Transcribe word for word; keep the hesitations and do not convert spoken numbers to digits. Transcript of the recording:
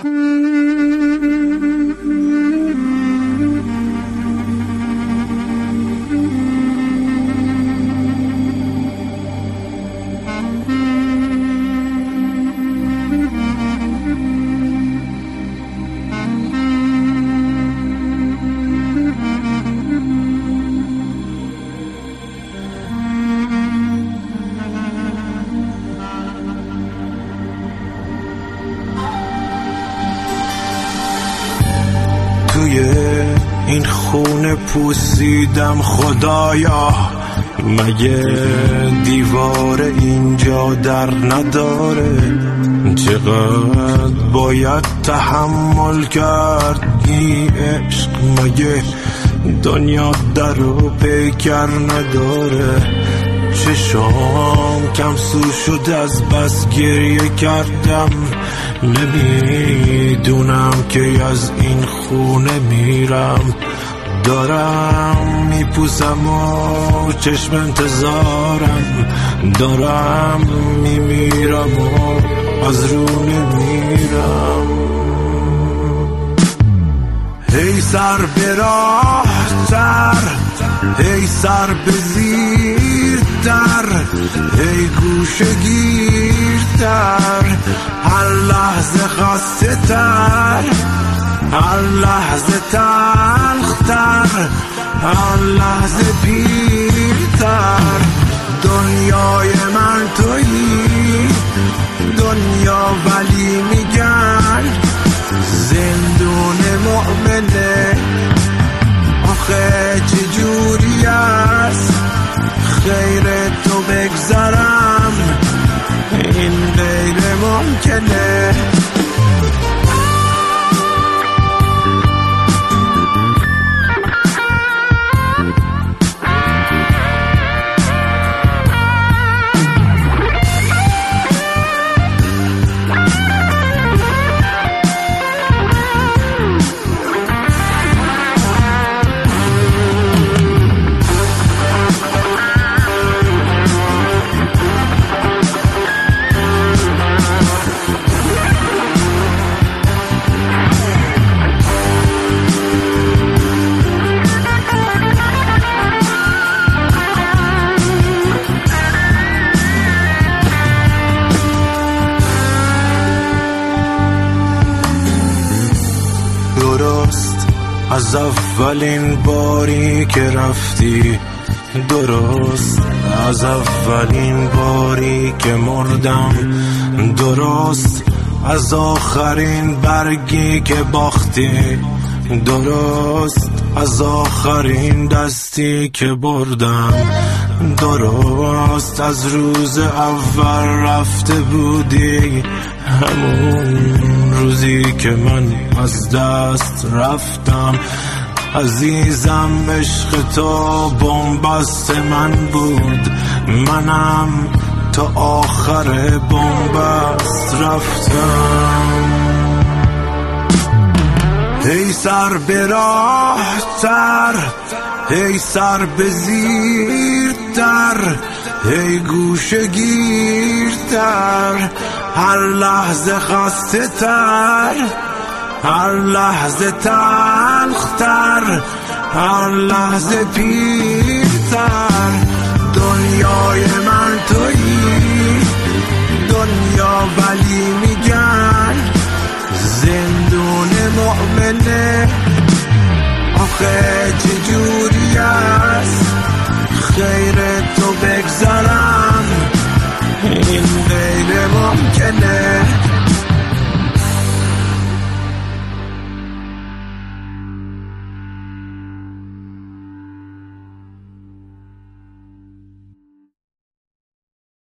این خونه پوسیدم خدایا، مگه دیوار اینجا در نداره؟ چقدر باید تحمل کرد این عشق، مگه دنیا در و پیکر نداره؟ چشام کم سو شد از بس گریه کردم، نمیدونم که از این خونه میرم. دارم میپوسم و چشم انتظارم، دارم میمیرم و از رو نمیرم. هی سر به راه تر، هی سر به زیر در، هی گوشه گیر در، هر لحظه خسته تر، هر لحظه تلخ تر، هر لحظه پیر تر. دنیای من تویی، دنیا ولی میگن زندون مؤمنه. آخه چجوری است خیر تو بگذرم، این غیر ممکنه. درست از اولین باری که رفتی، درست از اولین باری که مردم، درست از آخرین برگی که باختی، درست از آخرین دستی که بردم، درست از روز اول رفته بودی، همون روزی که من از دست رفتم. عزیزم عشق تو بن‌بست من بود، منم تا آخر بن‌بست رفتم. هی سر به راه تر، هی سر به زیر در، هی گوشه گیر تر، هر لحظه خسته تر، هر لحظه تلخ تر، هر لحظه پیر تر. دنیای من تویی، دنیا ولی میگن زندون مؤمنه. آخه چجوری است خیر تو بگذرم، این غیر ممکنه.